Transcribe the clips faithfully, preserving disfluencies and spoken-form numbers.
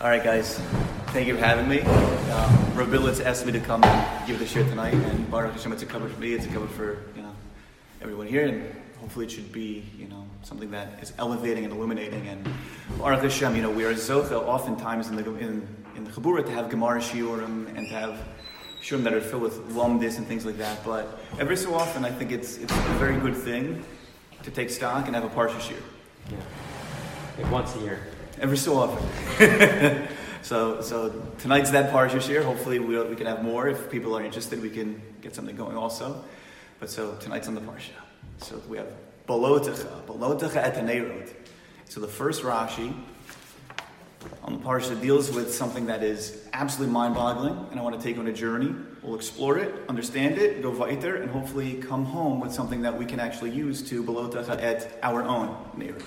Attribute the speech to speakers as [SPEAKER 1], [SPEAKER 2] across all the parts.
[SPEAKER 1] All right, guys. Thank you for having me. Um, Rav Bilitz asked me to come and give this shir tonight, and Baruch Hashem, it's a cover for me. It's a cover for you know everyone here, and hopefully it should be you know something that is elevating and illuminating. And Baruch Hashem, you know, we are zocha oftentimes in the in, in the Chabura to have Gemara shiurim and to have shiurim that are filled with lumdis and things like that. But every so often, I think it's it's a very good thing to take stock and have a parsha shir.
[SPEAKER 2] Yeah, like once a year.
[SPEAKER 1] Every so often. so so tonight's that parsha shir. Hopefully we we can have more. If people are interested, we can get something going also. But so tonight's on the parsha. So we have Balotecha, Balotecha et Hanerot. So the first Rashi on the parsha deals with something that is absolutely mind-boggling, and I want to take you on a journey. We'll explore it, understand it, go weiter, and hopefully come home with something that we can actually use to Balotecha et our own Nerot.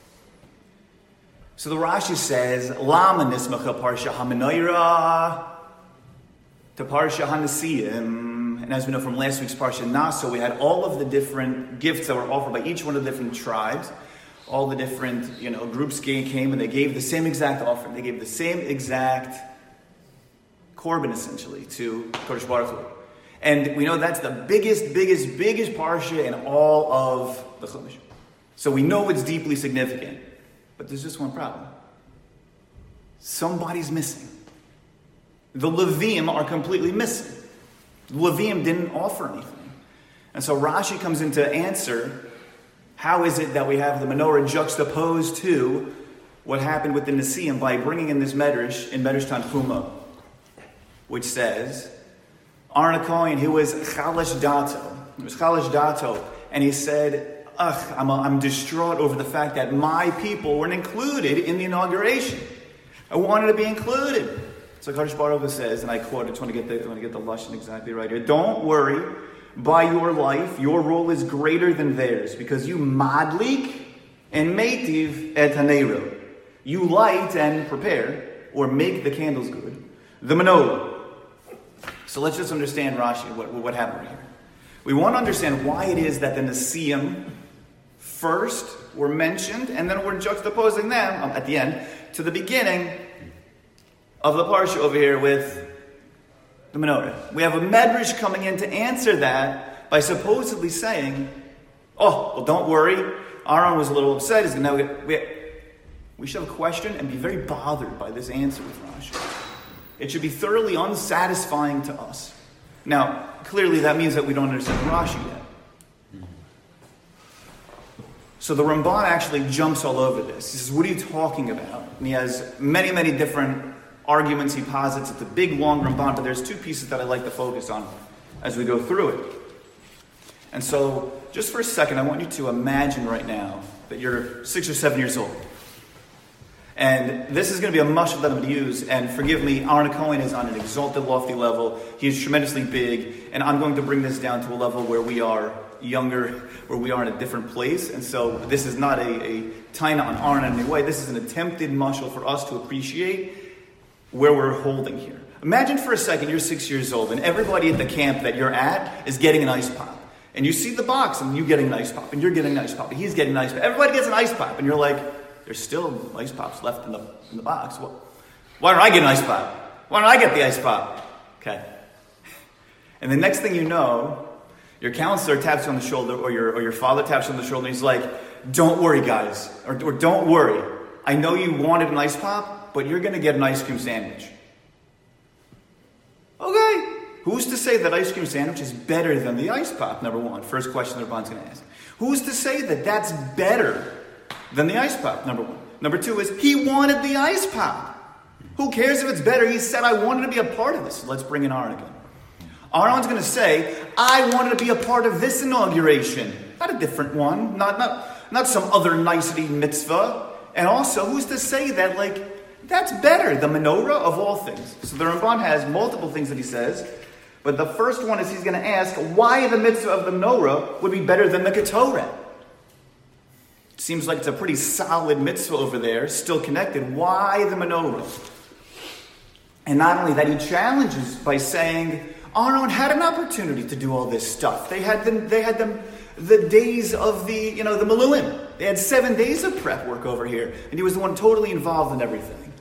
[SPEAKER 1] So the Rashi says, Lama nismacha parsha hamenorah to parsha hanesiim. And as we know from last week's parsha Naso, we had all of the different gifts that were offered by each one of the different tribes. All the different, you know, groups came and they gave the same exact offering. They gave the same exact korban, essentially, to Kodesh Baruch Hu. And we know that's the biggest, biggest, biggest parsha in all of the Chumash. So we know it's deeply significant. But there's just one problem. Somebody's missing. The Levim are completely missing. The Levim didn't offer anything. And so Rashi comes in to answer, how is it that we have the menorah juxtaposed to what happened with the Nesiim by bringing in this medrash in Medrash Tanchuma, which says, Aaron HaKohen, who was Chalash Dato, he was Chalash Dato, and he said, Ugh, I'm, I'm distraught over the fact that my people weren't included in the inauguration. I wanted to be included. So Kodesh Baruch Hu says, and I quote, I just want to get the, I want to get the lashon exactly right here. Don't worry, by your life, your role is greater than theirs, because you madlik and meitiv et hanerot. You light and prepare, or make the candles good, the menorah. So let's just understand Rashi, what, what happened here. We want to understand why it is that the Nesiim first were mentioned, and then we're juxtaposing them um, at the end to the beginning of the parsha over here with the menorah. We have a medrash coming in to answer that by supposedly saying, "Oh, well, don't worry. Aaron was a little upset. He's now we, we, we should have a question and be very bothered by this answer with Rashi. It should be thoroughly unsatisfying to us." Now, clearly that means that we don't understand Rashi yet. So the Ramban actually jumps all over this. He says, what are you talking about? And he has many, many different arguments he posits. It's a big, long Ramban, but there's two pieces that I like to focus on as we go through it. And so, just for a second, I want you to imagine right now that you're six or seven years old. And this is going to be a mashal that I'm going to use. And forgive me, Aaron HaKohen is on an exalted, lofty level. He is tremendously big. And I'm going to bring this down to a level where we are younger, where we are in a different place. And so this is not a, a taina on Aaron in any way. This is an attempted mashal for us to appreciate where we're holding here. Imagine for a second you're six years old and everybody at the camp that you're at is getting an ice pop. And you see the box and you getting an ice pop. And you're getting an ice pop. And he's getting an ice pop. Everybody gets an ice pop. And you're like, there's still ice pops left in the in the box. Well, why don't I get an ice pop? Why don't I get the ice pop? Okay. And the next thing you know, your counselor taps you on the shoulder, or your or your father taps you on the shoulder, and he's like, "Don't worry, guys, or, or don't worry. I know you wanted an ice pop, but you're going to get an ice cream sandwich." Okay. Who's to say that ice cream sandwich is better than the ice pop? Number one, first question the Rabban's going to ask. Who's to say that that's better than the ice pop, number one. Number two is, he wanted the ice pop. Who cares if it's better? He said, I wanted to be a part of this. Let's bring in Aaron again. Aaron's going to say, I wanted to be a part of this inauguration. Not a different one. Not, not, not some other nicety mitzvah. And also, who's to say that, like, that's better, the menorah of all things? So the Ramban has multiple things that he says. But the first one is he's going to ask why the mitzvah of the menorah would be better than the Ketorah. Seems like it's a pretty solid mitzvah over there, still connected. Why the menorah? And not only that, he challenges by saying, Aaron had an opportunity to do all this stuff. They had them, they had them the days of the, you know, the Maluim. They had seven days of prep work over here. And he was the one totally involved in everything.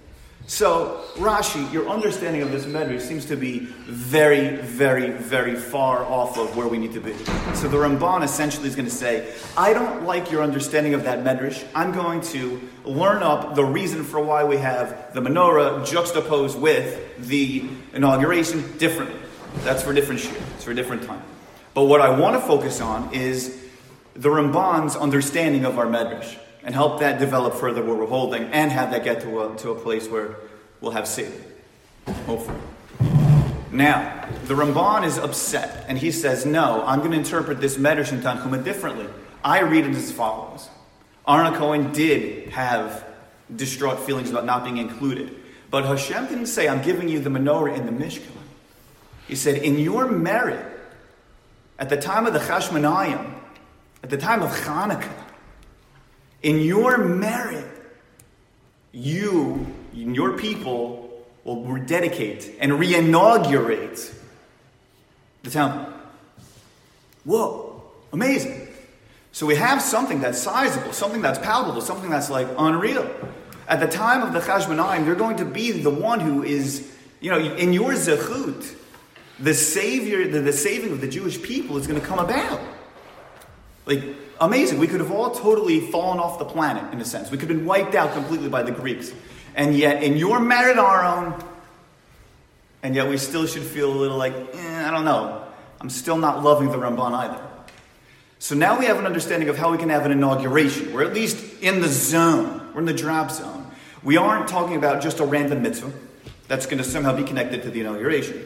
[SPEAKER 1] So, Rashi, your understanding of this medrash seems to be very, very, very far off of where we need to be. So the Ramban essentially is going to say, I don't like your understanding of that medrash. I'm going to learn up the reason for why we have the menorah juxtaposed with the inauguration differently. That's for a different shir. It's for a different time. But what I want to focus on is the Ramban's understanding of our medrash, and help that develop further where we're holding, and have that get to a, to a place where we'll have safety. Hopefully. Now, the Ramban is upset, and he says, no, I'm going to interpret this medrash in Tanchuma differently. I read it as follows. Aaron Cohen did have distraught feelings about not being included, but Hashem didn't say, I'm giving you the menorah in the Mishkan. He said, in your merit, at the time of the Chashmonayim, at the time of Hanukkah, in your merit, you and your people will rededicate and re-inaugurate the temple. Whoa, amazing. So we have something that's sizable, something that's palpable, something that's like unreal. At the time of the Chashmonayim, you're going to be the one who is, you know, in your zechut, the savior, the, the saving of the Jewish people is going to come about. Like, amazing. We could have all totally fallen off the planet, in a sense. We could have been wiped out completely by the Greeks. And yet, in your merit, our own, and yet we still should feel a little like, eh, I don't know. I'm still not loving the Ramban either. So now we have an understanding of how we can have an inauguration. We're at least in the zone. We're in the drop zone. We aren't talking about just a random mitzvah that's going to somehow be connected to the inauguration.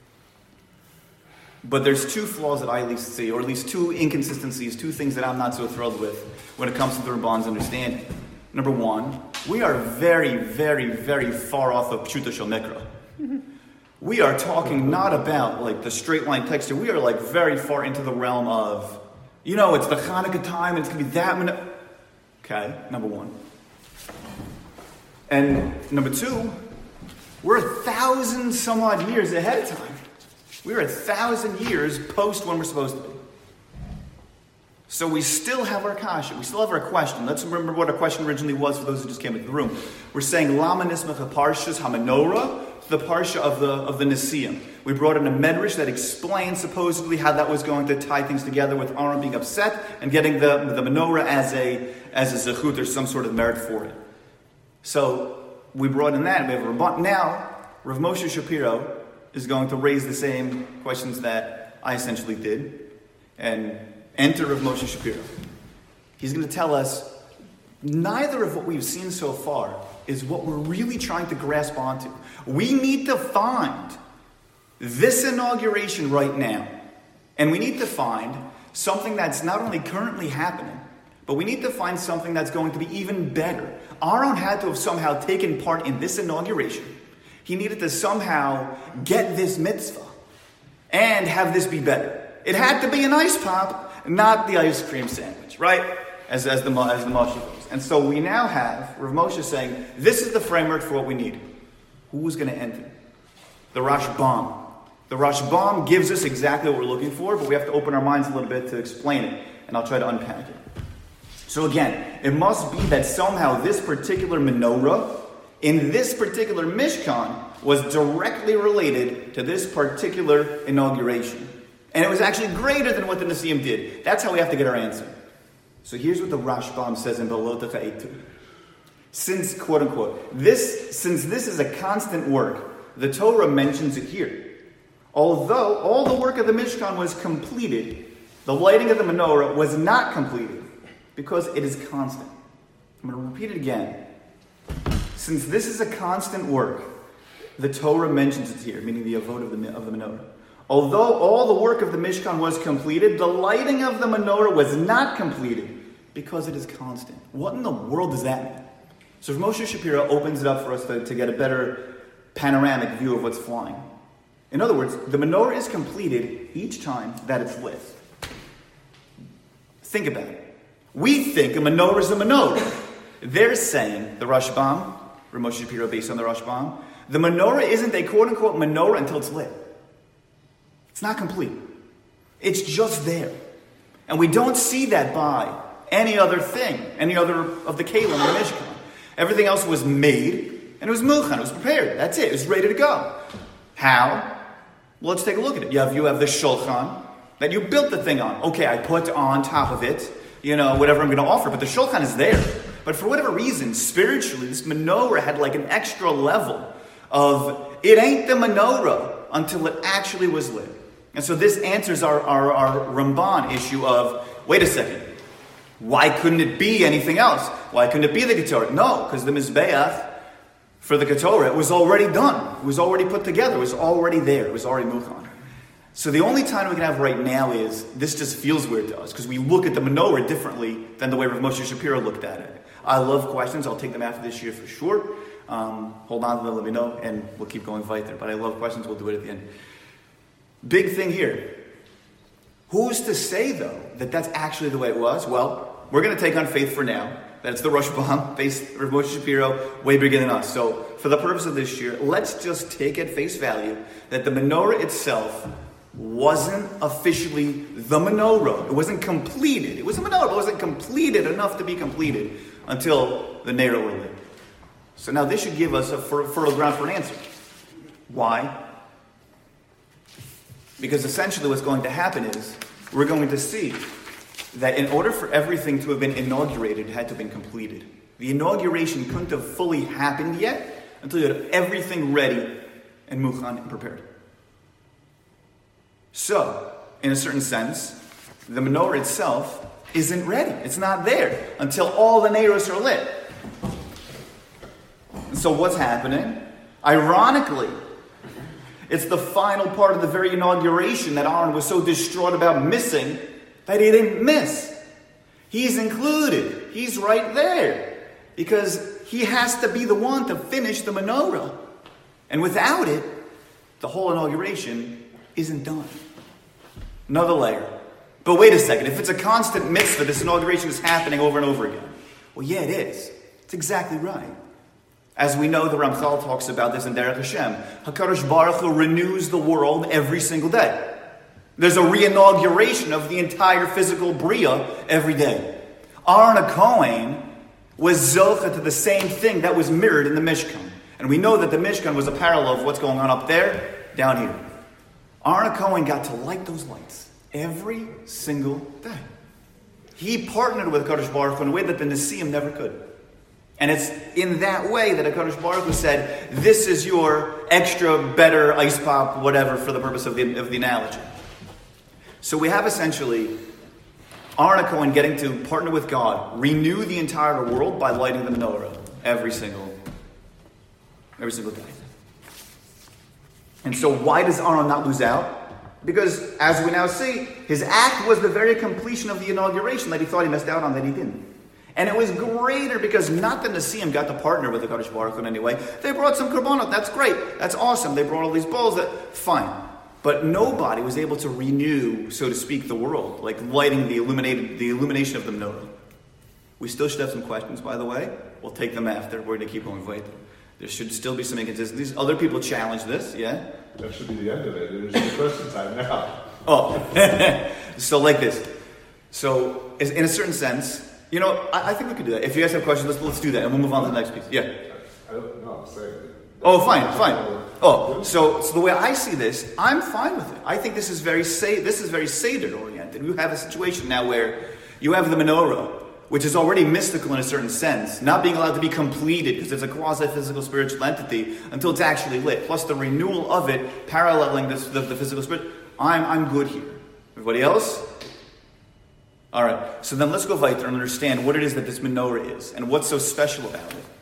[SPEAKER 1] But there's two flaws that I at least see, or at least two inconsistencies, two things that I'm not so thrilled with when it comes to the Ramban's understanding. Number one, we are very, very, very far off of Pshuto Shel Mikra. We are talking not about like the straight line text here. We are like very far into the realm of, you know, it's the Hanukkah time and it's going to be that minute. Okay, number one. And number two, we're a thousand some odd years ahead of time. We're a thousand years post when we're supposed to be. So we still have our kasha. We still have our question. Let's remember what our question originally was for those who just came into the room. We're saying Lama Nismach Parshas HaMenorah, the parsha of the of the Nesiim. We brought in a medrash that explains supposedly how that was going to tie things together with Aaron being upset and getting the, the menorah as a as a zechut or some sort of merit for it. So we brought in that. We have a Ramban. Now, Rav Moshe Shapiro is going to raise the same questions that I essentially did. And enter Rav Moshe Shapiro. He's going to tell us neither of what we've seen so far is what we're really trying to grasp onto. We need to find this inauguration right now. And we need to find something that's not only currently happening, but we need to find something that's going to be even better. Aaron had to have somehow taken part in this inauguration. He needed to somehow get this mitzvah and have this be better. It had to be an ice pop, not the ice cream sandwich, right? As, as the as the Moshe goes. And so we now have Rav Moshe saying, this is the framework for what we need. Who's going to enter? The Rashbam. The Rashbam gives us exactly what we're looking for, but we have to open our minds a little bit to explain it. And I'll try to unpack it. So again, it must be that somehow this particular menorah in this particular Mishkan was directly related to this particular inauguration. And it was actually greater than what the Nesiim did. That's how we have to get our answer. So here's what the Rashbam says in Belotecha Eitu. Since, quote unquote, this, since this is a constant work, the Torah mentions it here. Although all the work of the Mishkan was completed, the lighting of the menorah was not completed because it is constant. I'm going to repeat it again. Since this is a constant work, the Torah mentions it here, meaning the avot of the, of the menorah. Although all the work of the Mishkan was completed, the lighting of the menorah was not completed because it is constant. What in the world does that mean? So Moshe Shapiro opens it up for us to, to get a better panoramic view of what's flying. In other words, the menorah is completed each time that it's lit. Think about it. We think a menorah is a menorah. They're saying, the Rashbam, Rav Moshe Shapiro based on the Rashbam, the menorah isn't a quote-unquote menorah until it's lit. It's not complete. It's just there. And we don't see that by any other thing, any other of the Kalim in the Mishkan. Everything else was made, And it was muchan, it was prepared. That's it. It was ready to go. How? Well, let's take a look at it. You have, you have the shulchan that you built the thing on. Okay, I put on top of it, you know, whatever I'm going to offer. But the shulchan is there. But for whatever reason, spiritually, this menorah had like an extra level of, it ain't the menorah until it actually was lit. And so this answers our, our, our Ramban issue of, wait a second, why couldn't it be anything else? Why couldn't it be the Ketorah? No, because the Mizbeach for the Ketorah, it was already done. It was already put together. It was already there. It was already muchan. So the only time we can have right now is, this just feels weird to us, because we look at the menorah differently than the way Rav Moshe Shapiro looked at it. I love questions. I'll take them after this year for sure. Um, hold on to them, let me know, and we'll keep going weiter. But I love questions. We'll do it at the end. Big thing here. Who's to say, though, that that's actually the way it was? Well, we're going to take on faith for now. That's the Rashbam, based Rav Moshe Shapiro, way bigger than us. So, for the purpose of this year, let's just take at face value that the menorah itself wasn't officially the menorah. It wasn't completed. It was a menorah, but it wasn't completed enough to be completed until the Nera were lit. So now this should give us a fertile ground for an answer. Why? Because essentially what's going to happen is, we're going to see that in order for everything to have been inaugurated, it had to have been completed. The inauguration couldn't have fully happened yet until you had everything ready and muchan and prepared. So, in a certain sense, the menorah itself isn't ready. It's not there until all the neiros are lit. So what's happening? Ironically, it's the final part of the very inauguration that Aaron was so distraught about missing that he didn't miss. He's included. He's right there. Because he has to be the one to finish the menorah. And without it, the whole inauguration isn't done. Another layer. But wait a second. If it's a constant mitzvah, this inauguration is happening over and over again. Well, yeah, it is. It's exactly right. As we know, the Ramchal talks about this in Derech Hashem. HaKadosh Baruch Hu renews the world every single day. There's a re-inauguration of the entire physical Bria every day. Aaron HaKohen was zocha to the same thing that was mirrored in the Mishkan. And we know that the Mishkan was a parallel of what's going on up there, down here. Aaron HaKohen got to light those lights every single day. He partnered with HaKadosh Baruch Hu in a way that the Nesiim never could. And it's in that way that HaKadosh Baruch Hu said, this is your extra, better ice pop, whatever, for the purpose of the, of the analogy. So we have essentially Aaron HaKohen getting to partner with God, renew the entire world by lighting the menorah every single, every single day. And so why does Aaron not lose out? Because, as we now see, his act was the very completion of the inauguration that he thought he missed out on, that he didn't. And it was greater because not the Nesiim got to partner with the Kadosh Baruch Hu in any way. They brought some korbanot. That's great. That's awesome. They brought all these bowls. That fine. But nobody was able to renew, so to speak, the world, like lighting the illuminated, the illumination of the menorah. We still should have some questions, by the way. We'll take them after. We're going to keep going with it. There should still be some inconsistencies. Other people challenge this, yeah?
[SPEAKER 3] That should be the end of it. There's the question time now.
[SPEAKER 1] Oh, so like this. So, in a certain sense, you know, I, I think we could do that. If you guys have questions, let's let's do that, and we'll move on to the next piece. Yeah.
[SPEAKER 3] I don't know. Say.
[SPEAKER 1] Oh, fine, fine. Oh, so so the way I see this, I'm fine with it. I think this is very say this is very Seder oriented. We have a situation now where you have the menorah, which is already mystical in a certain sense, not being allowed to be completed because it's a quasi-physical spiritual entity until it's actually lit. Plus the renewal of it, paralleling this, the, the physical spirit. I'm I'm good here. Everybody else? All right. So then let's go weiter and understand what it is that this menorah is and what's so special about it.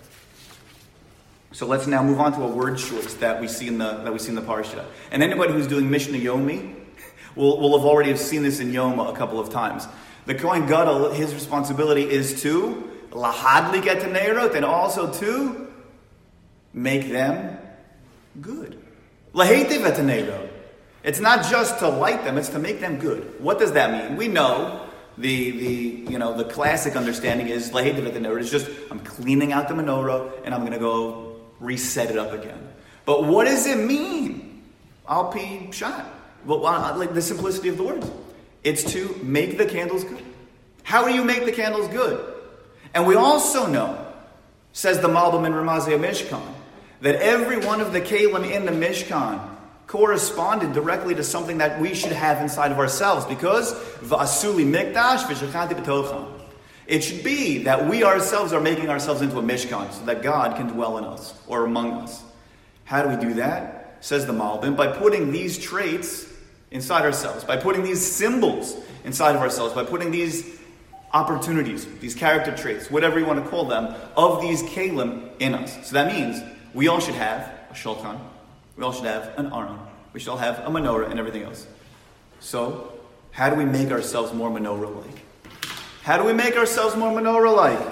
[SPEAKER 1] So let's now move on to a word choice that we see in the that we see in the parsha. And anybody who's doing Mishnah Yomi will will have already have seen this in Yoma a couple of times. The Kohen Gadol, his responsibility is to lahadlik et hanerot, and also to make them good. Lahetiv et hanerot. It's not just to light them; it's to make them good. What does that mean? We know the the you know the classic understanding is lahetiv et hanerot is just I'm cleaning out the menorah and I'm going to go reset it up again. But what does it mean? Al pi pshat. Well, like the simplicity of the words. It's to make the candles good. How do you make the candles good? And we also know, says the Malbim in Ramazia Mishkan, that every one of the kelim in the Mishkan corresponded directly to something that we should have inside of ourselves, because v'asuli mikdash v'shechanti b'tocham. It should be that we ourselves are making ourselves into a Mishkan so that God can dwell in us or among us. How do we do that? Says the Malbim, by putting these traits inside ourselves, by putting these symbols inside of ourselves, by putting these opportunities, these character traits, whatever you want to call them, of these kelim in us. So that means we all should have a shulchan, we all should have an aron, we should all have a menorah and everything else. So, how do we make ourselves more menorah-like? How do we make ourselves more menorah-like?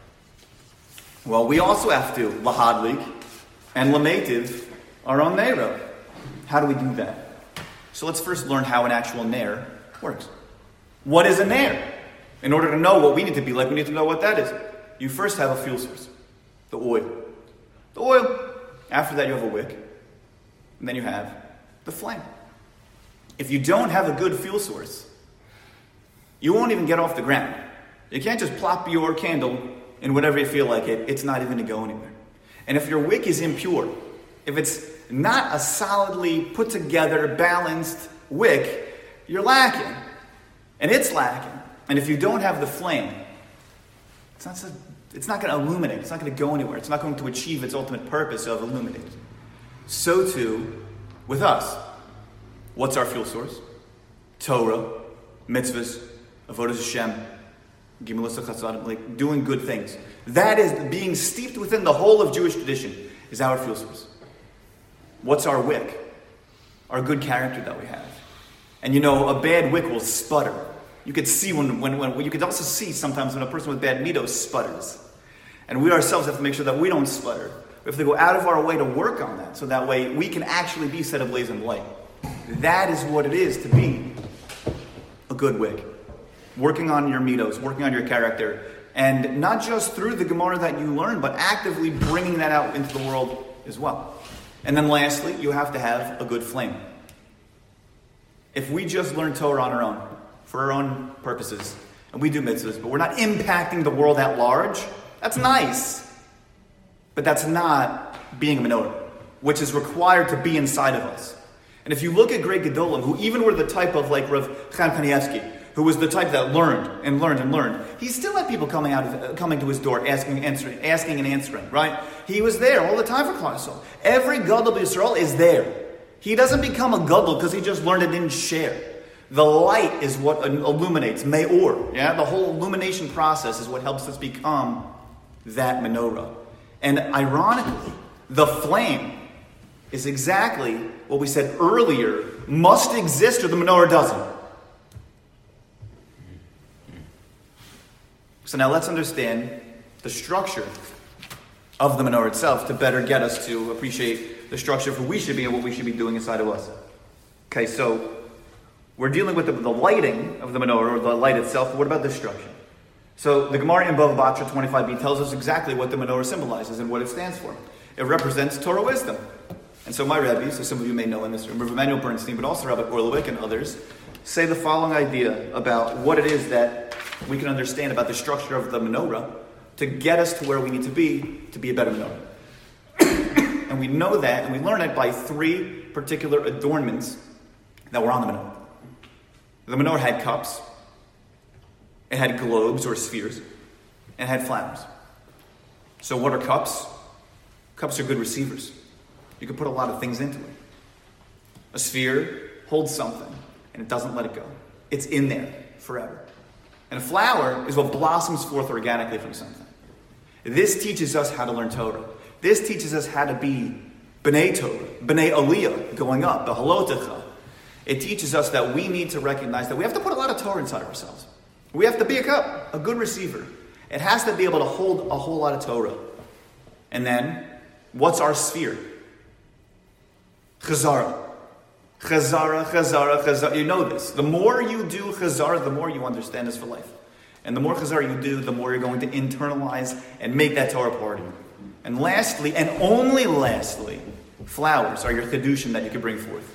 [SPEAKER 1] Well, we also have to lahadlik and lametiv our own neira. How do we do that? So let's first learn how an actual nair works. What is a nair? In order to know what we need to be like, we need to know what that is. You first have a fuel source, the oil. The oil. After that, you have a wick. And then you have the flame. If you don't have a good fuel source, you won't even get off the ground. You can't just plop your candle in whatever you feel like it. It's not even going to go anywhere. And if your wick is impure, if it's not a solidly put together, balanced wick, you're lacking. And it's lacking. And if you don't have the flame, it's not, so, it's not going to illuminate. It's not going to go anywhere. It's not going to achieve its ultimate purpose of illuminating. So too with us. What's our fuel source? Torah, mitzvahs, avodas Hashem, Gemilas Chasadim, like doing good things. That is being steeped within the whole of Jewish tradition is our fuel source. What's our wick? Our good character that we have. And you know, a bad wick will sputter. You could see when, when, when you could also see sometimes when a person with bad midos sputters. And we ourselves have to make sure that we don't sputter. We have to go out of our way to work on that, so that way we can actually be set ablaze in light. That is what it is to be a good wick. Working on your midos, working on your character, and not just through the Gemara that you learn, but actively bringing that out into the world as well. And then lastly, you have to have a good flame. If we just learn Torah on our own, for our own purposes, and we do mitzvahs, but we're not impacting the world at large, that's nice. But that's not being a menorah, which is required to be inside of us. And if you look at great Gedolim, who even were the type of like Rav Chaim Kanievsky, who was the type that learned and learned and learned, he still had people coming out, of, uh, coming to his door, asking, answering, asking and answering. Right? He was there all the time for Klal Yisrael. Every Gadol B'Yisrael is there. He doesn't become a Gadol because he just learned and didn't share. The light is what illuminates, me'or. Yeah, the whole illumination process is what helps us become that menorah. And ironically, the flame is exactly what we said earlier must exist or the menorah doesn't. So now let's understand the structure of the menorah itself to better get us to appreciate the structure of who we should be and what we should be doing inside of us. Okay, so we're dealing with the, the lighting of the menorah, or the light itself, but what about the structure? So the Gemara in Bava Batra twenty-five b tells us exactly what the menorah symbolizes and what it stands for. It represents Torah wisdom. And so my Rebbe, so some of you may know in this room, Rav Emanuel Bernstein, but also Rabbi Orlowick and others, say the following idea about what it is that we can understand about the structure of the menorah to get us to where we need to be to be a better menorah. And we know that, and we learn it by three particular adornments that were on the menorah. The menorah had cups, it had globes or spheres, and it had flowers. So what are cups? Cups are good receivers. You can put a lot of things into it. A sphere holds something, and it doesn't let it go. It's in there forever. And a flower is what blossoms forth organically from something. This teaches us how to learn Torah. This teaches us how to be B'nai Torah, B'nai Aliyah, going up, the Halotecha. It teaches us that we need to recognize that we have to put a lot of Torah inside of ourselves. We have to be a cup, a good receiver. It has to be able to hold a whole lot of Torah. And then, what's our sphere? Chazara. Chazara, Chazara, Chazara. You know this. The more you do Chazara, the more you understand this for life. And the more Chazara you do, the more you're going to internalize and make that Torah part of you. And lastly, and only lastly, flowers are your Chidushim that you can bring forth.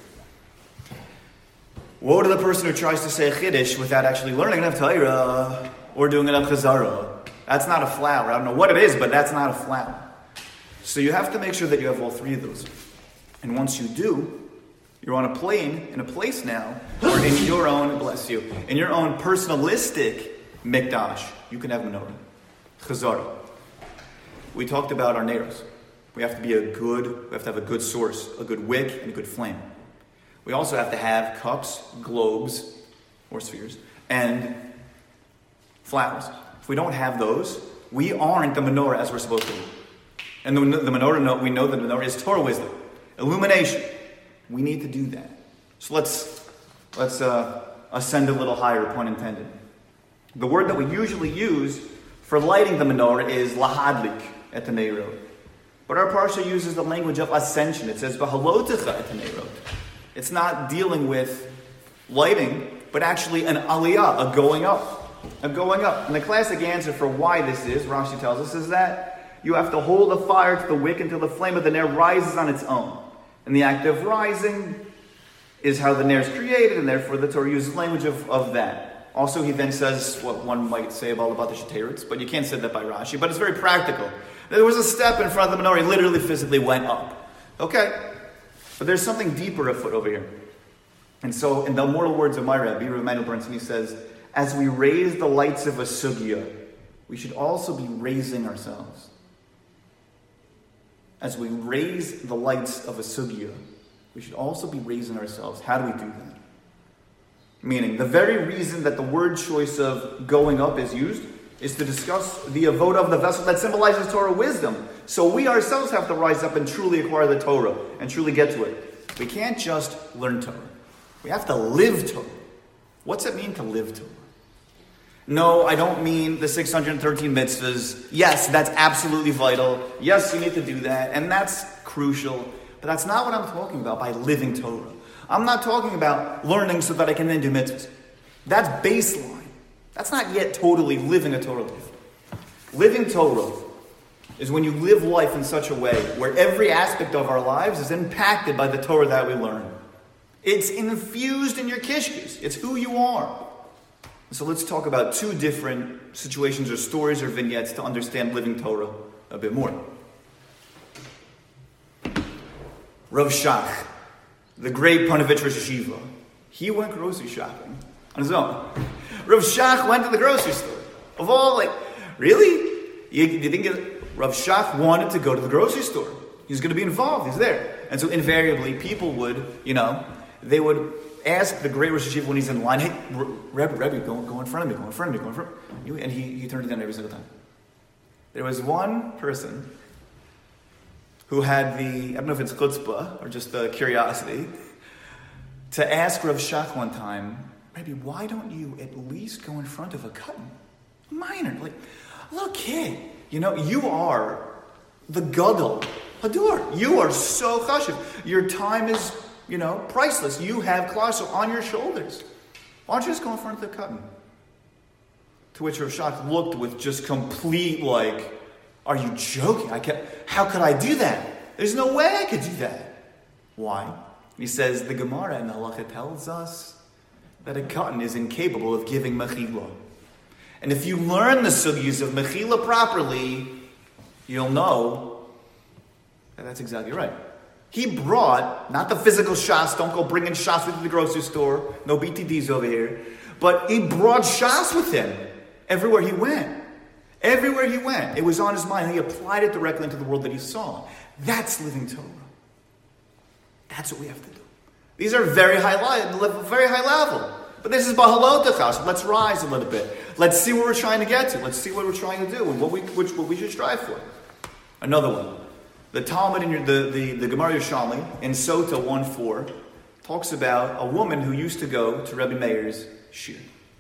[SPEAKER 1] Woe to the person who tries to say a Chiddush without actually learning enough Torah or doing enough Chazara. That's not a flower. I don't know what it is, but that's not a flower. So you have to make sure that you have all three of those. And once you do, you're on a plane, in a place now, where in your own, bless you, in your own personalistic mikdash, you can have menorah. Chazara. We talked about our neiros. We have to be a good, we have to have a good source, a good wick, and a good flame. We also have to have cups, globes, or spheres, and flowers. If we don't have those, we aren't the menorah as we're supposed to be. And the, the menorah, we know that the menorah is Torah wisdom, illumination. We need to do that. So let's let's uh, ascend a little higher, pun intended. The word that we usually use for lighting the menorah is lahadlik at the Neirot. But our parsha uses the language of ascension. It says bahalotecha at the Neirot. It's not dealing with lighting, but actually an aliyah, a going up. A going up. And the classic answer for why this is, Rashi tells us, is that you have to hold the fire to the wick until the flame of the nair rises on its own. And the act of rising is how the nair is created, and therefore the Torah uses language of, of that. Also, he then says what one might say about, about the Sheterets, but you can't say that by Rashi, but it's very practical. There was a step in front of the menorah, he literally physically went up. Okay, but there's something deeper afoot over here. And so, in the immortal words of my Rebbe, Rabbi Emanuel Bernstein, he says, as we raise the lights of a sugya, we should also be raising ourselves. As we raise the lights of a sugya, we should also be raising ourselves. How do we do that? Meaning, the very reason that the word choice of going up is used is to discuss the avoda of the vessel that symbolizes Torah wisdom. So we ourselves have to rise up and truly acquire the Torah and truly get to it. We can't just learn Torah. We have to live Torah. What's it mean to live Torah? No, I don't mean the six hundred thirteen mitzvahs. Yes, that's absolutely vital. Yes, you need to do that, and that's crucial. But that's not what I'm talking about by living Torah. I'm not talking about learning so that I can then do mitzvahs. That's baseline. That's not yet totally living a Torah life. Living Torah is when you live life in such a way where every aspect of our lives is impacted by the Torah that we learn. It's infused in your kishkis. It's who you are. So let's talk about two different situations or stories or vignettes to understand living Torah a bit more. Rav Shach, the great Panovich Rosh Yeshiva, he went grocery shopping on his own. Rav Shach went to the grocery store. Of all, like, really? You, you think it, Rav Shach wanted to go to the grocery store. He's going to be involved. He's there. And so invariably, people would, you know, they would ask the great Rosh Yeshiva when he's in line, hey, Rebbe, Rebbe, go, go in front of me, go in front of me, go in front of me. And he, he turned it down every single time. There was one person who had the, I don't know if it's chutzpah or just the curiosity, to ask Rav Shach one time, Rebbe, why don't you at least go in front of a katan? A minor, like a little kid. You know, you are the gadol hadur. You are so chashuv. Your time is, you know, priceless. You have klal on your shoulders. Why don't you just go in front of the katan? To which Rav Shach looked with just complete, like, are you joking? I can't, how could I do that? There's no way I could do that. Why? He says, the Gemara in the Halacha tells us that a katan is incapable of giving mechila. And if you learn the sugyas of mechila properly, you'll know that that's exactly right. He brought, not the physical shas, don't go bringing shas with you to the grocery store, no B T Ds over here, but he brought shas with him everywhere he went. Everywhere he went, it was on his mind. He applied it directly into the world that he saw. That's living Torah. That's what we have to do. These are very high level, very high level. But this is bahalotachas. So let's rise a little bit. Let's see what we're trying to get to. Let's see what we're trying to do and what we which, what we should strive for. Another one. The Talmud in your, the, the, the Gemara Yerushalmi in Sota one four talks about a woman who used to go to Rebbe Meir's shir.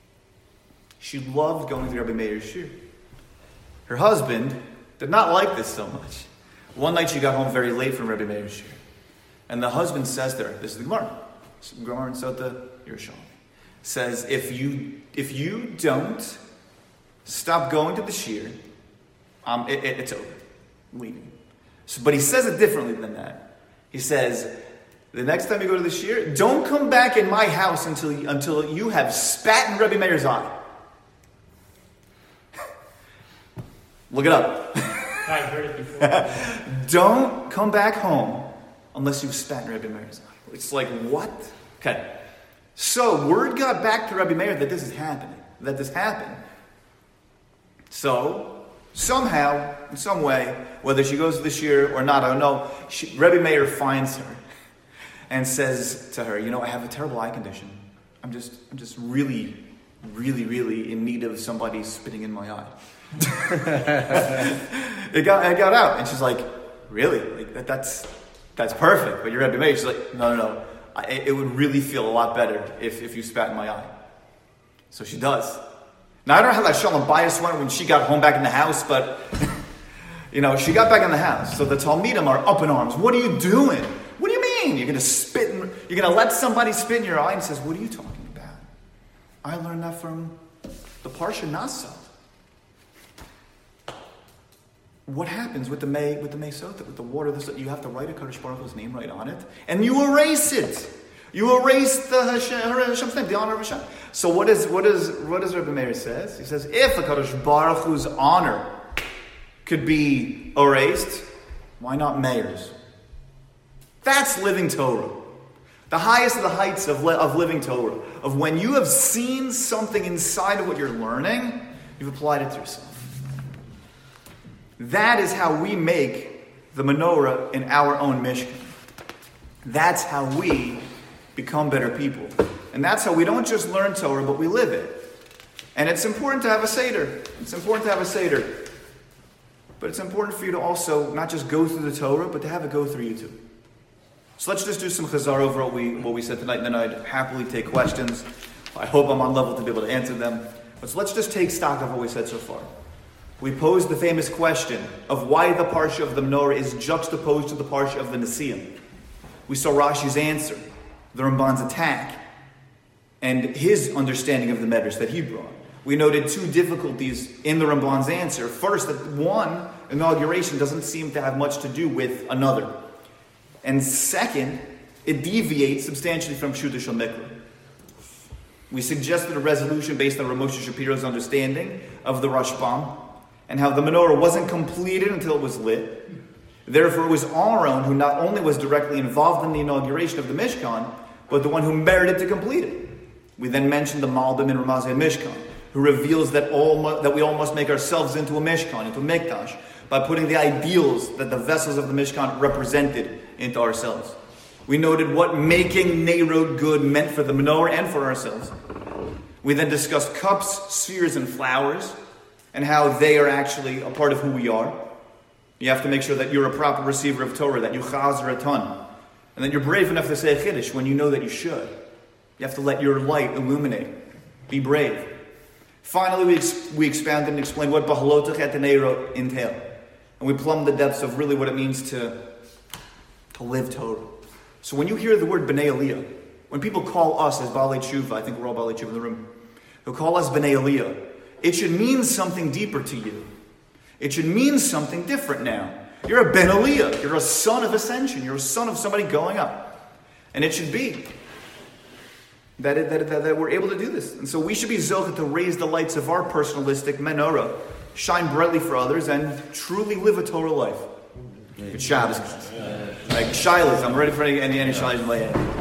[SPEAKER 1] She loved going to Rebbe Meir's shir. Her husband did not like this so much. One night she got home very late from Rebbe Meir's shir. And the husband says to her, this is the Gemara, Gemara in Sota Yerushalmi, says, if you if you don't stop going to the shir, um, it, it, it's over. I'm leaving. So, but he says it differently than that. He says, the next time you go to the shir, don't come back in my house until you, until you have spat in Rebbe Meir's eye. Look it up.
[SPEAKER 2] I've heard it before.
[SPEAKER 1] Don't come back home unless you've spat in Rebbe Meir's eye. It's like, what? Okay. So, word got back to Rebbe Meir that this is happening, that this happened. So, somehow, in some way, whether she goes this year or not, I don't know, she, Rebbe Meir finds her and says to her, you know, I have a terrible eye condition. I'm just, I'm just really, really, really in need of somebody spitting in my eye. it got, it got out, and she's like, really? Like that, that's, that's perfect. But you're Rebbe Meir. She's like, no, no, no. I, it would really feel a lot better if, if you spat in my eye. So she does. Now I don't know how that Shalom bias went when she got home back in the house, but you know, she got back in the house. So the Talmidim are up in arms. What are you doing? What do you mean? You're gonna spit in, you're gonna let somebody spit in your eye? And says, what are you talking about? I learned that from the Parsha Nasa. What happens with the May with the Meisota, with the water? This, you have to write a Kadosh Baruch Hu's name right on it, and you erase it. You erase the Hashem, Hashem's name, the honor of Hashem. So what is what is what does Rebbe Meir says? He says if a Kadosh Baruch Hu's honor could be erased, why not Meir's? That's living Torah. The highest of the heights of, li- of living Torah. Of when you have seen something inside of what you're learning, you've applied it to yourself. That is how we make the menorah in our own Mishkan. That's how we become better people. And that's how we don't just learn Torah, but we live it. And it's important to have a Seder. It's important to have a Seder. But it's important for you to also not just go through the Torah, but to have it go through you too. So let's just do some chazar over what we, what we said tonight, and then I'd happily take questions. I hope I'm on level to be able to answer them. But so let's just take stock of what we said so far. We posed the famous question of why the Parsha of the Menorah is juxtaposed to the Parsha of the Nesiim. We saw Rashi's answer, the Ramban's attack, and his understanding of the Medrash that he brought. We noted two difficulties in the Ramban's answer. First, that one, inauguration doesn't seem to have much to do with another. And second, it deviates substantially from Pshuta Shel Mikra. We suggested a resolution based on Ramosha Shapiro's understanding of the Rashbam, and how the menorah wasn't completed until it was lit. Therefore, it was Aaron who not only was directly involved in the inauguration of the Mishkan, but the one who merited to complete it. We then mentioned the Malbim in Ramazeh Mishkan, who reveals that all mu- that we all must make ourselves into a Mishkan, into a Mikdash, by putting the ideals that the vessels of the Mishkan represented into ourselves. We noted what making Neirot good meant for the menorah and for ourselves. We then discussed cups, spheres, and flowers, and how they are actually a part of who we are. You have to make sure that you're a proper receiver of Torah, that you chazer a ton, and that you're brave enough to say a Chiddush when you know that you should. You have to let your light illuminate. Be brave. Finally, we, ex- we expounded and explained what Bahalotach et Neirot entail. And we plumbed the depths of really what it means to, to live Torah. So when you hear the word B'nai Aliyah, when people call us as Baalei Tshuva, I think we're all Baalei Tshuva in the room, who call us B'nai Aliyah, it should mean something deeper to you. It should mean something different now. You're a Ben Aliyah. You're a son of ascension. You're a son of somebody going up. And it should be that, it, that, that, that we're able to do this. And so we should be zocheh to raise the lights of our personalistic menorah, shine brightly for others, and truly live a Torah life. Good Shabbos, guys. Like Shilas, I'm ready for any any, any Shilas in my head.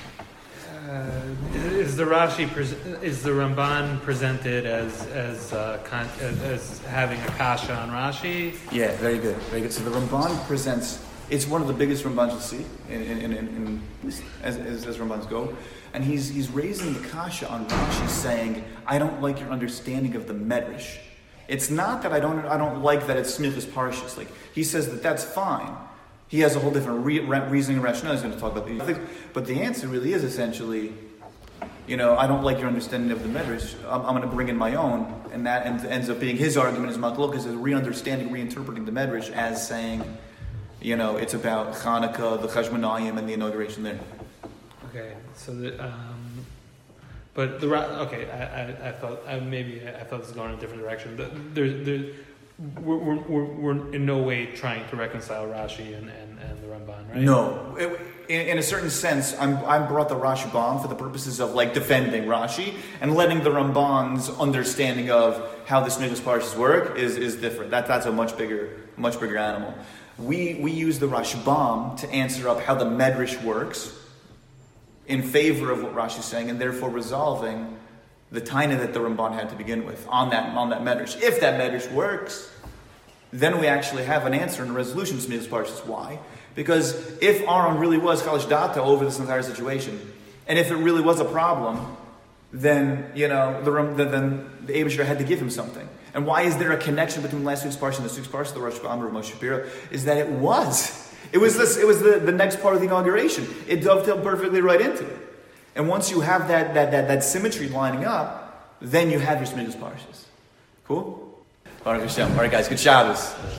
[SPEAKER 4] Is the Rashi pres- is the Ramban presented as as, uh, con- as as having a kasha on Rashi?
[SPEAKER 1] Yeah, very good, very good. So the Ramban presents. It's one of the biggest Rambans you'll see in, in, in, in as, as as Rambans go, and he's he's raising the kasha on Rashi, saying, "I don't like your understanding of the Medrash. It's not that I don't I don't like that it's Smichas Parshas. Like he says that that's fine. He has a whole different re- re- reasoning and rationale. He's going to talk about these things, but the answer really is essentially." You know, I don't like your understanding of the Medrash. I'm, I'm going to bring in my own, and that ends, ends up being his argument. As Maklokas is re-understanding, reinterpreting the Medrash as saying, you know, it's about Hanukkah, the Chashmonayim, and the inauguration there.
[SPEAKER 4] Okay, so the um, but the Ra- okay, I, I, I thought I, maybe I thought this was going in a different direction. The, there, there, we're, we're, we're, we're in no way trying to reconcile Rashi and, and, and the Ramban, right?
[SPEAKER 1] No. It, in, in a certain sense, I'm, I brought the Rashbam for the purposes of like defending Rashi and letting the Ramban's understanding of how the Smichas Parshas work is, is different. That, that's a much bigger, much bigger animal. We, we use the Rashbam to answer up how the Medrash works in favor of what Rashi is saying, and therefore resolving the taina that the Ramban had to begin with on that on that medrash. If that medrash works, then we actually have an answer and a resolution to Smichas Parshas. Why? Because if Aaron really was Chalish Data over this entire situation, and if it really was a problem, then you know the then the Eibusher had to give him something. And why is there a connection between last week's parsha and this week's parsha, the Rosh Hashanah of Moshe Shapiro? Is that it was. It was this. It was the, the next part of the inauguration. It dovetailed perfectly right into it. And once you have that that that, that symmetry lining up, then you have your Smichas Parshas. Cool? Baruch Hashem. All right, guys. Good Shabbos.